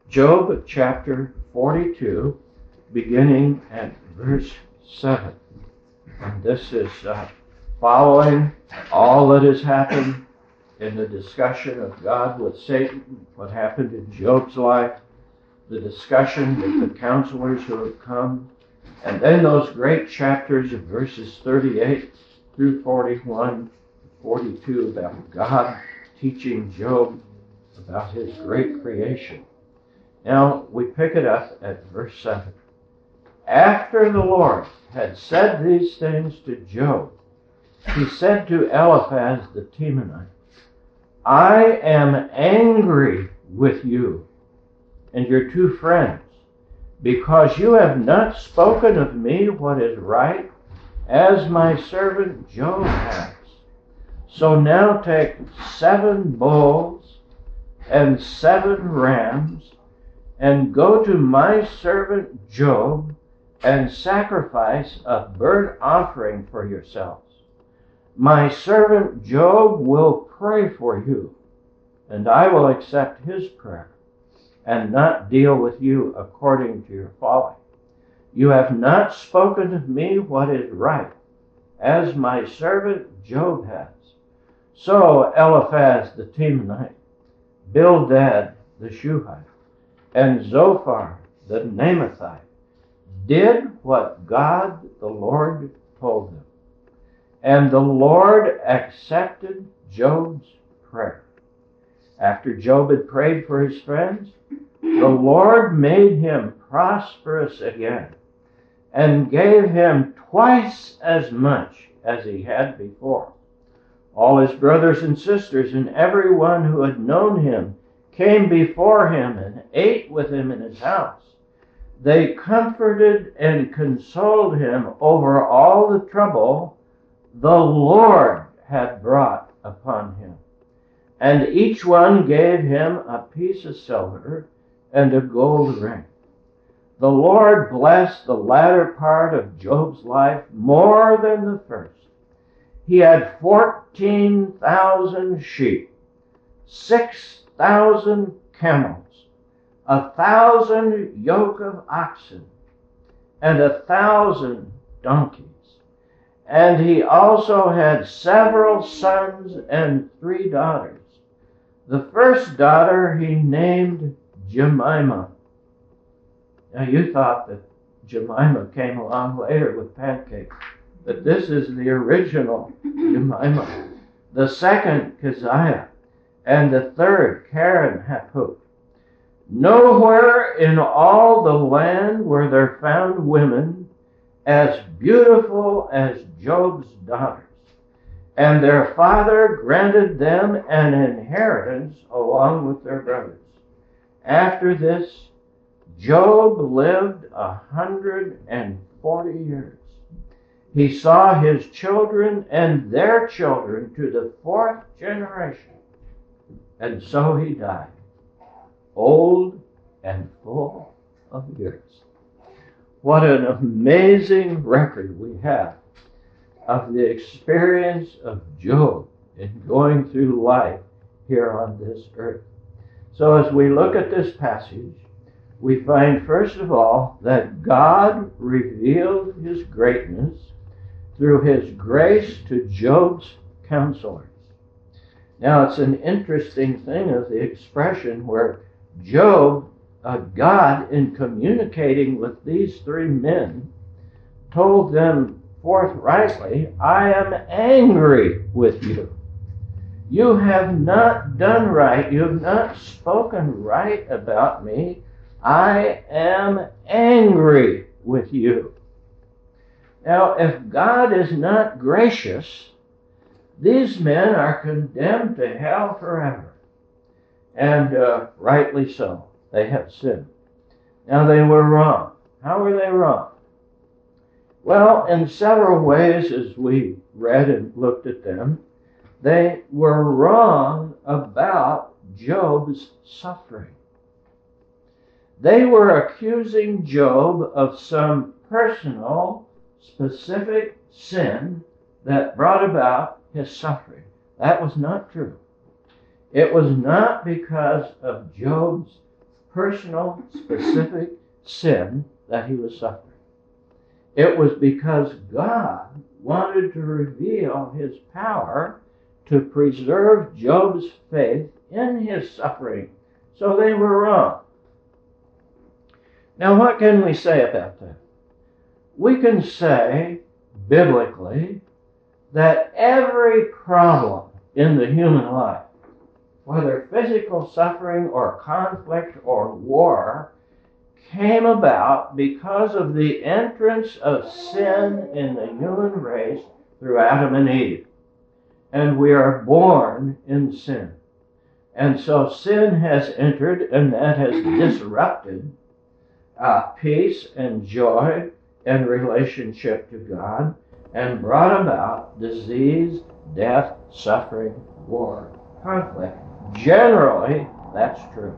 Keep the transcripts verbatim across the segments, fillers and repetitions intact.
Job chapter forty-two, beginning at verse seven. And this is uh, following all that has happened in the discussion of God with Satan, what happened in Job's life, the discussion with the counselors who have come, and then those great chapters of verses thirty-eight through forty-one, forty-two about God teaching Job about his great creation. Now we pick it up at verse seven. After the Lord had said these things to Job, he said to Eliphaz the Temanite, I am angry with you and your two friends, because you have not spoken of me what is right, as my servant Job has. So now take seven bulls and seven rams, and go to my servant Job, and sacrifice a burnt offering for yourselves. My servant Job will pray for you, and I will accept his prayer, and not deal with you according to your folly. You have not spoken of me what is right, as my servant Job has. So Eliphaz the Temanite, Bildad the Shuhite, and Zophar the Naamathite did what God the Lord told them. And the Lord accepted Job's prayer. After Job had prayed for his friends, the Lord made him prosperous again, and gave him twice as much as he had before. All his brothers and sisters and everyone who had known him came before him and ate with him in his house. They comforted and consoled him over all the trouble the Lord had brought upon him. And each one gave him a piece of silver and a gold ring. The Lord blessed the latter part of Job's life more than the first. He had fourteen thousand sheep, six thousand camels, a thousand yoke of oxen, and a thousand donkeys. And he also had several sons and three daughters. The first daughter he named Jemimah. Now you thought that Jemimah came along later with pancakes, but this is the original Jemimah. The second, Keziah, and the third, Karen Hapuk. Nowhere in all the land were there found women as beautiful as Job's daughters, and their father granted them an inheritance along with their brothers. After this, Job lived a hundred and forty years. He saw his children and their children to the fourth generation, and so he died, old and full of years. What an amazing record we have of the experience of Job in going through life here on this earth. So as we look at this passage, we find first of all that God revealed his greatness through his grace to Job's counselors. Now it's an interesting thing of the expression where Job, uh, God, in communicating with these three men, told them forthrightly, I am angry with you. You have not done right. You have not spoken right about me. I am angry with you. Now, if God is not gracious, these men are condemned to hell forever. And uh, rightly so. They have sinned. Now, they were wrong. How were they wrong? Well, in several ways, as we read and looked at them, they were wrong about Job's suffering. They were accusing Job of some personal, specific sin that brought about his suffering. That was not true. It was not because of Job's personal, specific sin that he was suffering. It was because God wanted to reveal his power to preserve Job's faith in his suffering. So they were wrong. Now, what can we say about that? We can say, biblically, that every problem in the human life, whether physical suffering or conflict or war, came about because of the entrance of sin in the human race through Adam and Eve. And we are born in sin. And so sin has entered, and that has disrupted uh, peace and joy and relationship to God, and brought about disease, death, suffering, war, conflict. Generally, that's true.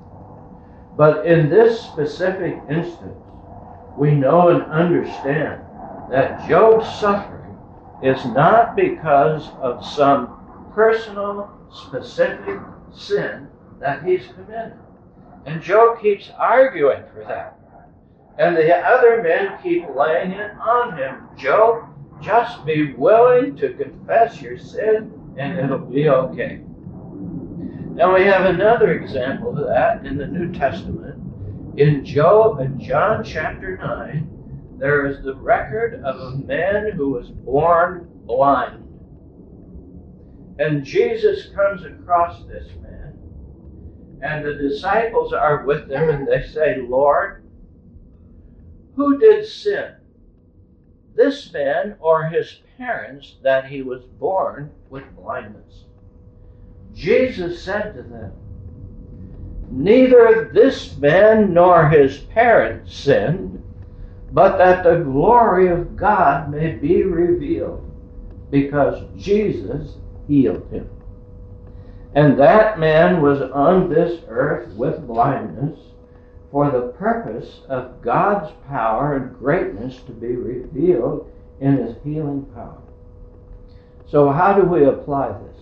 But in this specific instance, we know and understand that Job's suffering is not because of some personal, specific sin that he's committed. And Job keeps arguing for that. And the other men keep laying it on him. Job, just be willing to confess your sin and it'll be okay. Now we have another example of that in the New Testament. In Job, in John chapter nine, there is the record of a man who was born blind. And Jesus comes across this man, and the disciples are with him, and they say, Lord, who did sin, this man or his parents, that he was born with blindness? Jesus said to them, neither this man nor his parents sinned, but that the glory of God may be revealed, because Jesus healed him. And that man was on this earth with blindness for the purpose of God's power and greatness to be revealed in his healing power. So how do we apply this?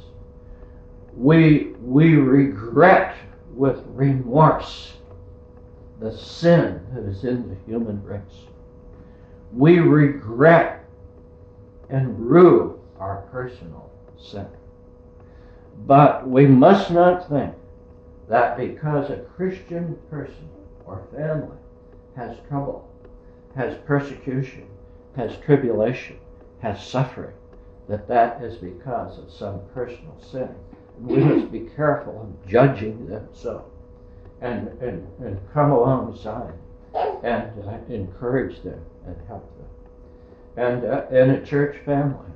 We, we regret with remorse the sin that is in the human race. We regret and rue our personal sin. But we must not think that because a Christian person or family has trouble, has persecution, has tribulation, has suffering, that that is because of some personal sin. We must be careful of judging them so, and, and, and come alongside and uh, encourage them and help them. And uh, in a church family,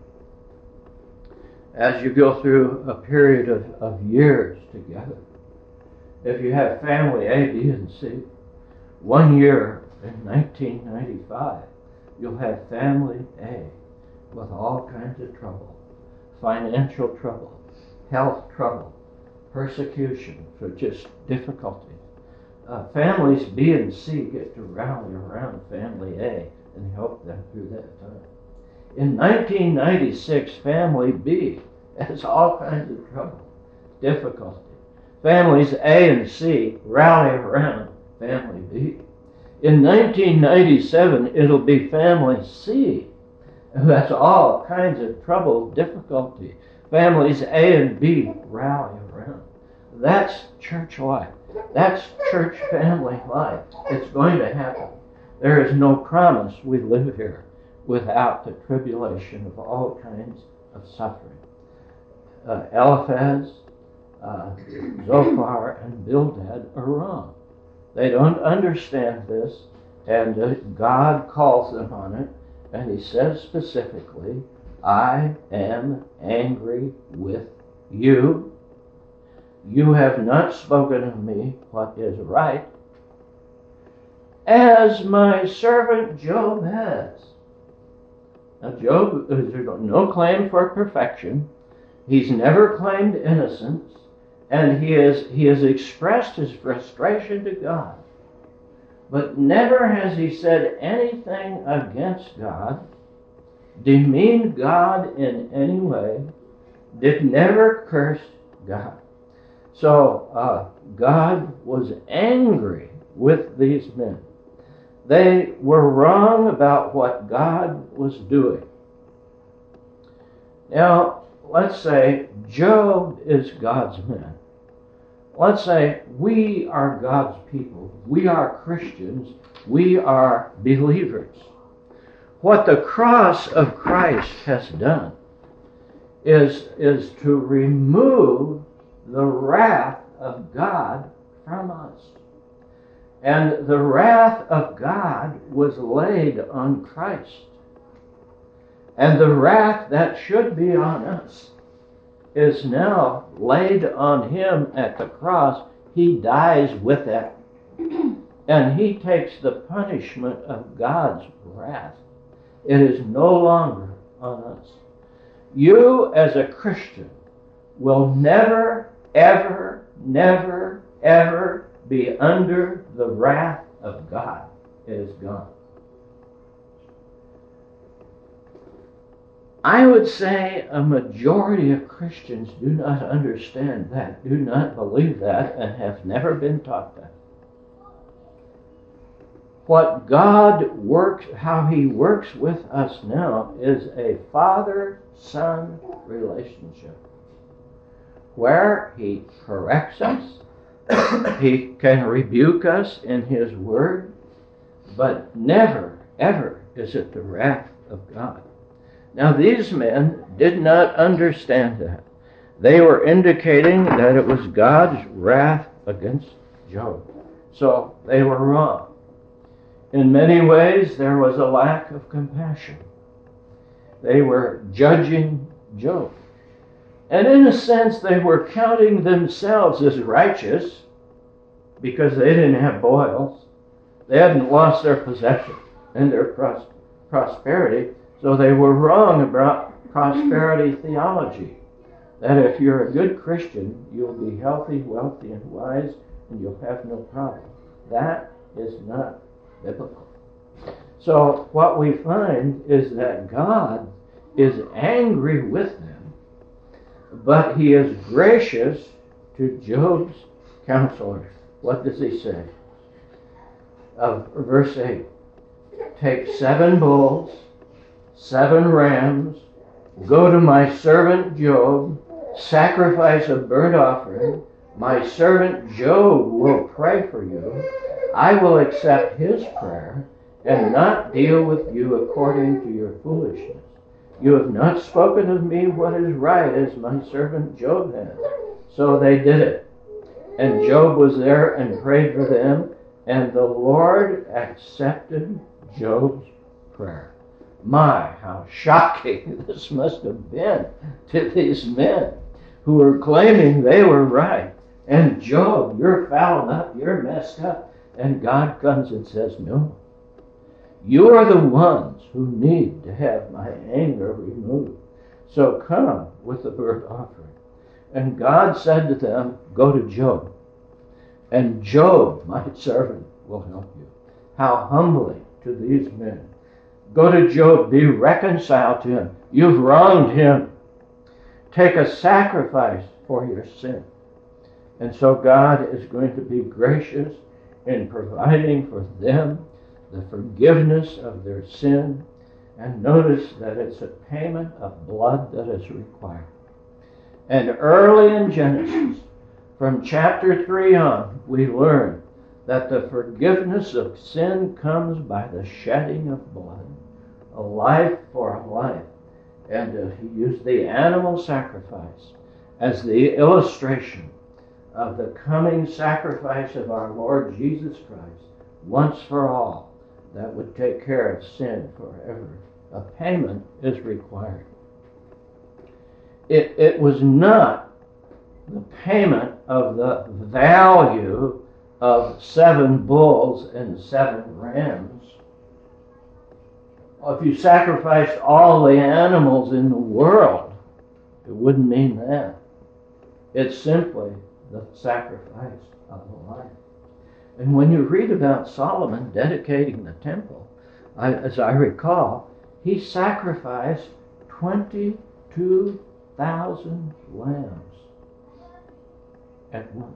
as you go through a period of, of years together, if you have family A, B, and C, one year in nineteen ninety-five, you'll have family A with all kinds of trouble, financial trouble, health trouble, persecution for just difficulties. Uh, families B and C get to rally around family A and help them through that time. In nineteen ninety-six, family B has all kinds of trouble, difficulty. Families A and C rally around family B. In nineteen ninety-seven, it'll be family C who has all kinds of trouble, difficulty. Families A and B rally around. That's church life. That's church family life. It's going to happen. There is no promise we live here without the tribulation of all kinds of suffering. Uh, Eliphaz, uh, Zophar, and Bildad are wrong. They don't understand this, and uh, God calls them on it, and he says specifically, I am angry with you. You have not spoken of me what is right, as my servant Job has. Now Job has no claim for perfection. He's never claimed innocence, and he has, he has expressed his frustration to God. But never has he said anything against God, demeaned God in any way, did never curse God. So uh, God was angry with these men. They were wrong about what God was doing. Now, let's say Job is God's man. Let's say we are God's people. We are Christians. We are believers. What the cross of Christ has done is, is to remove the wrath of God from us. And the wrath of God was laid on Christ. And the wrath that should be on us is now laid on him at the cross. He dies with it. And he takes the punishment of God's wrath. It is no longer on us. You, as a Christian, will never, ever, never, ever be under the wrath of God. It is gone. I would say a majority of Christians do not understand that, do not believe that, and have never been taught that. What God works, how he works with us now is a father-son relationship where he corrects us, he can rebuke us in his word, but never, ever is it the wrath of God. Now, these men did not understand that. They were indicating that it was God's wrath against Job. So they were wrong. In many ways, there was a lack of compassion. They were judging Job. And in a sense, they were counting themselves as righteous because they didn't have boils. They hadn't lost their possession and their pros- prosperity. So they were wrong about prosperity theology. That if you're a good Christian, you'll be healthy, wealthy, and wise, and you'll have no problem. That is not biblical. So what we find is that God is angry with them, but he is gracious to Job's counselors. What does he say? Of verse eight. Take seven bulls, seven rams, go to my servant Job, sacrifice a burnt offering. My servant Job will pray for you. I will accept his prayer and not deal with you according to your foolishness. You have not spoken of me what is right as my servant Job has. So they did it. And Job was there and prayed for them, and the Lord accepted Job's prayer. My, how shocking this must have been to these men who were claiming they were right. And Job, you're fouled up, you're messed up. And God comes and says, no. You are the ones who need to have my anger removed. So come with the burnt offering. And God said to them, go to Job. And Job, my servant, will help you. How humbling to these men. Go to Job, be reconciled to him. You've wronged him. Take a sacrifice for your sin. And so God is going to be gracious in providing for them the forgiveness of their sin. And notice that it's a payment of blood that is required. And early in Genesis, from chapter three on, we learn that the forgiveness of sin comes by the shedding of blood. A life for a life. And uh, he used the animal sacrifice as the illustration of the coming sacrifice of our Lord Jesus Christ, once for all, that would take care of sin forever. A payment is required. It, it was not the payment of the value of seven bulls and seven rams. If you sacrificed all the animals in the world, it wouldn't mean that. It's simply the sacrifice of a life. And when you read about Solomon dedicating the temple, I, as I recall, he sacrificed twenty-two thousand lambs. at once.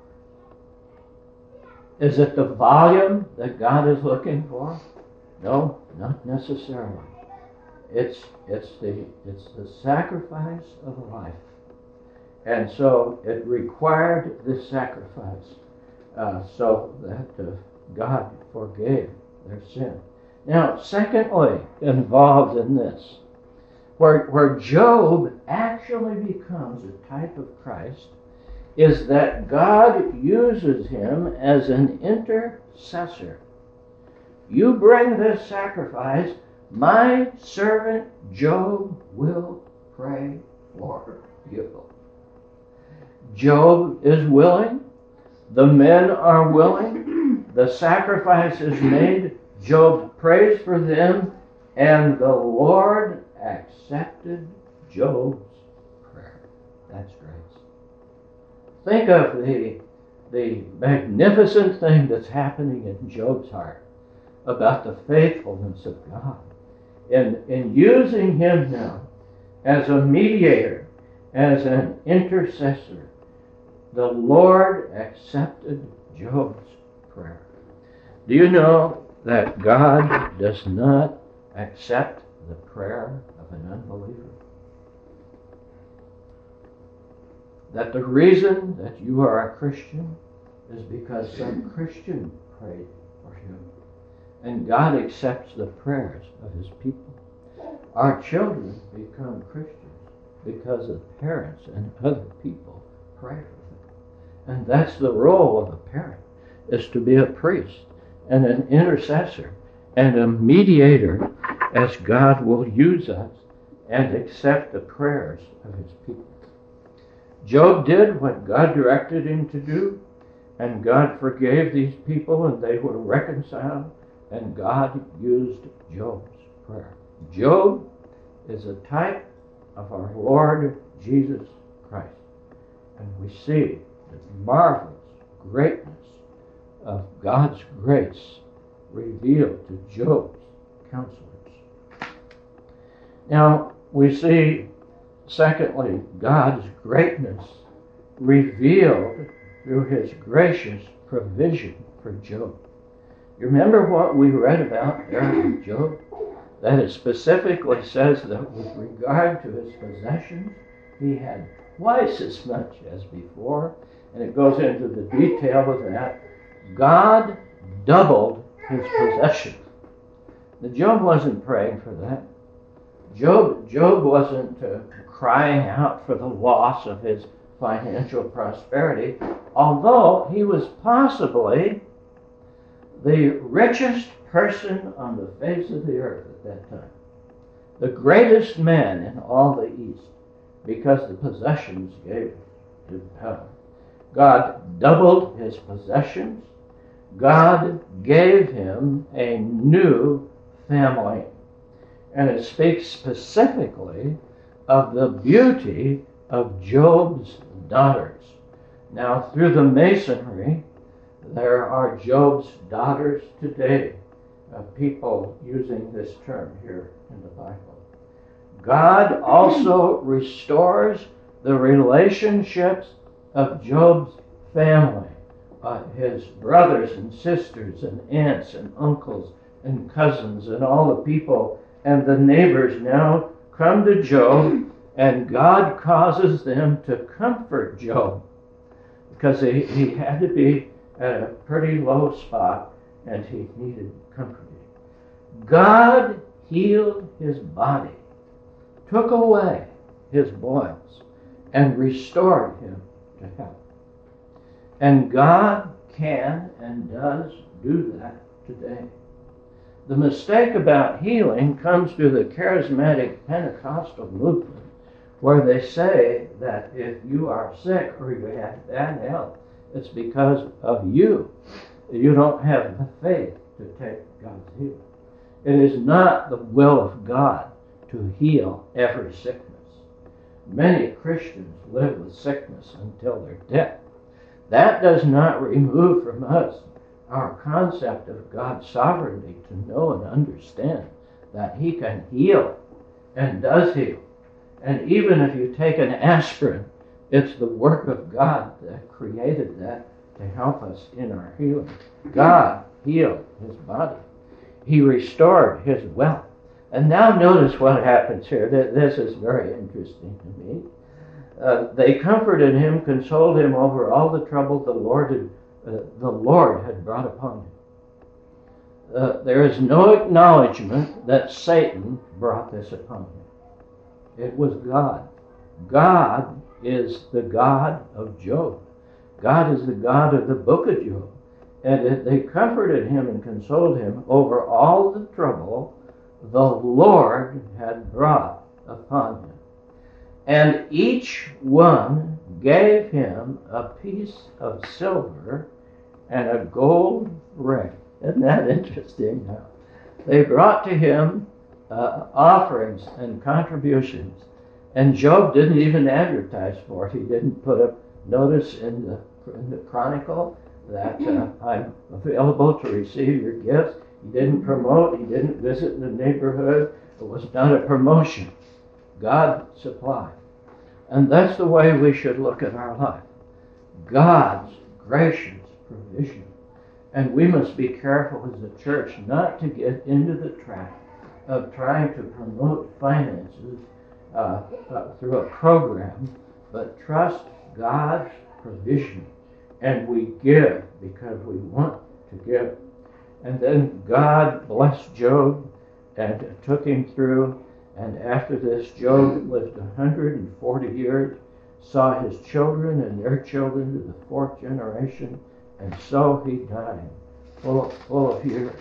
Is it the volume that God is looking for? No, not necessarily. It's it's the it's the sacrifice of a life, and so it required this sacrifice, uh, so that uh, God forgave their sin. Now, secondly, involved in this, where where Job actually becomes a type of Christ, is that God uses him as an intercessor. You bring this sacrifice, my servant Job will pray for you. Job is willing. The men are willing. The sacrifice is made. Job prays for them, and the Lord accepted Job's prayer. That's grace. Think of the, the magnificent thing that's happening in Job's heart about the faithfulness of God. In, in using him now as a mediator, as an intercessor, the Lord accepted Job's prayer. Do you know that God does not accept the prayer of an unbeliever? That the reason that you are a Christian is because some Christian prayed for you. And God accepts the prayers of his people. Our children become Christians because the parents and other people pray for them. And that's the role of a parent, is to be a priest and an intercessor and a mediator as God will use us and accept the prayers of his people. Job did what God directed him to do, and God forgave these people, and they were reconciled, and God used Job's prayer. Job is a type of our Lord Jesus Christ, and we see the marvelous greatness of God's grace revealed to Job's counselors. Now, we see, secondly, God's greatness revealed through his gracious provision for Job. You remember what we read about there with Job? That it specifically says that with regard to his possessions, he had twice as much as before, and it goes into the detail of that. God doubled his possessions. Now, Job wasn't praying for that. Job, Job wasn't uh, crying out for the loss of his financial prosperity, although he was possibly the richest person on the face of the earth at that time. The greatest man in all the East, because the possessions gave to him. God doubled his possessions. God gave him a new family. And it speaks specifically of the beauty of Job's daughters. Now, through the Masonry, there are Job's daughters today, uh, people using this term here in the Bible. God also restores the relationships of Job's family, uh, his brothers and sisters and aunts and uncles and cousins and all the people and the neighbors now come to Job, and God causes them to comfort Job, because he, he had to be at a pretty low spot and he needed comforting. God healed his body, took away his boils, and restored him to health. And God can and does do that today. The mistake about healing comes through the charismatic Pentecostal movement, where they say that if you are sick or you have bad health, it's because of you. You don't have the faith to take God's healing. It is not the will of God to heal every sickness. Many Christians live with sickness until their death. That does not remove from us our concept of God's sovereignty to know and understand that he can heal and does heal. And even if you take an aspirin, It's the work of God that created that to help us in our healing. God healed his body. He restored his wealth. And now notice what happens here. This is very interesting to me. Uh, they comforted him, consoled him over all the trouble the Lord had, uh, the Lord had brought upon him. Uh, there is no acknowledgement that Satan brought this upon him. It was God. God is the God of Job. God is the God of the book of Job. And it, they comforted him and consoled him over all the trouble the Lord had brought upon him. And each one gave him a piece of silver and a gold ring. Isn't that interesting? Now, they brought to him uh, offerings and contributions. And Job didn't even advertise for it. He didn't put a notice in the, in the Chronicle that uh, I'm available to receive your gifts. He didn't promote. He didn't visit the neighborhood. It was not a promotion. God supplied. And that's the way we should look at our life. God's gracious provision. And we must be careful as a church not to get into the trap of trying to promote finances uh, uh, through a program, but trust God's provision. And we give because we want to give. And then God blessed Job and took him through. And after this, Job lived one hundred forty years, saw his children and their children to the fourth generation, and so he died, full of, full of years.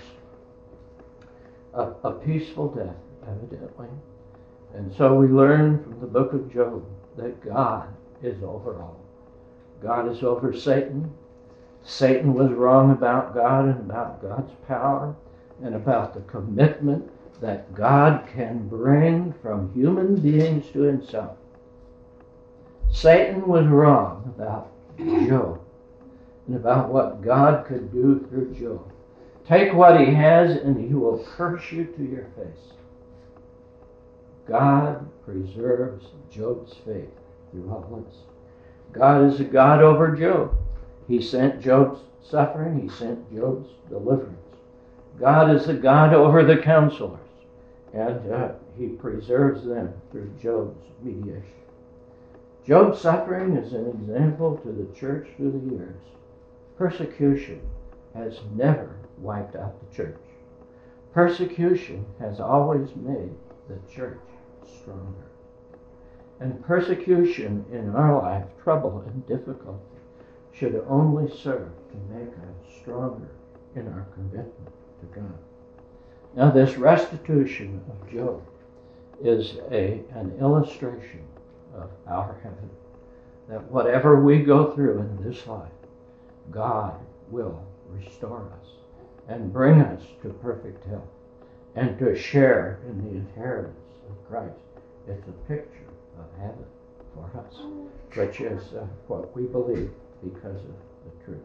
A, a peaceful death, evidently. And so we learn from the book of Job that God is over all. God is over Satan. Satan was wrong about God and about God's power and about the commitment that God can bring from human beings to himself. Satan was wrong about Job and about what God could do through Job. Take what he has and he will curse you to your face. God preserves Job's faith through all this. God is a God over Job. He sent Job's suffering. He sent Job's deliverance. God is the God over the counselors. And uh, he preserves them through Job's mediation. Job's suffering is an example to the church through the years. Persecution has never wiped out the church. Persecution has always made the church stronger. And persecution in our life, trouble and difficulty, should only serve to make us stronger in our commitment to God. Now, this restitution of Job is a, an illustration of our heaven. That whatever we go through in this life, God will restore us and bring us to perfect health and to share in the inheritance of Christ. It's a picture of heaven for us, which is uh, what we believe because of the truth.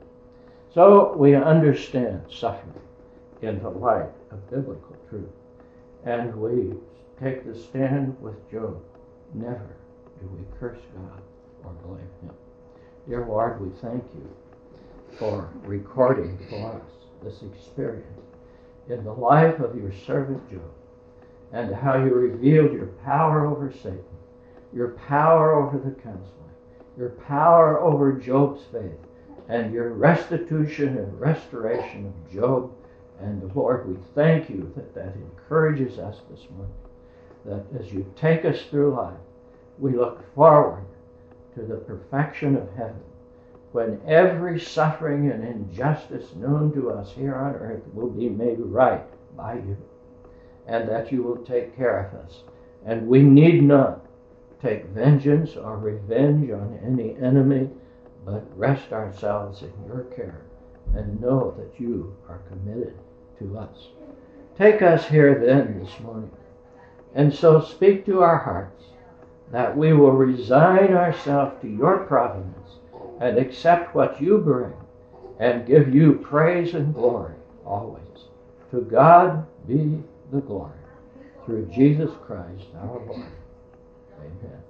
So we understand suffering in the light of biblical truth. And we take the stand with Job. Never do we curse God or blame him. Dear Lord, we thank you for recording for us this experience in the life of your servant Job and how you revealed your power over Satan, your power over the counseling, your power over Job's faith, and your restitution and restoration of Job. And Lord, we thank you that that encourages us this morning, that as you take us through life, we look forward to the perfection of heaven, when every suffering and injustice known to us here on earth will be made right by you, and that you will take care of us. And we need not take vengeance or revenge on any enemy, but rest ourselves in your care and know that you are committed to us. Take us here then this morning, and so speak to our hearts that we will resign ourselves to your providence and accept what you bring and give you praise and glory always. To God be the glory through Jesus Christ our Lord. Amen.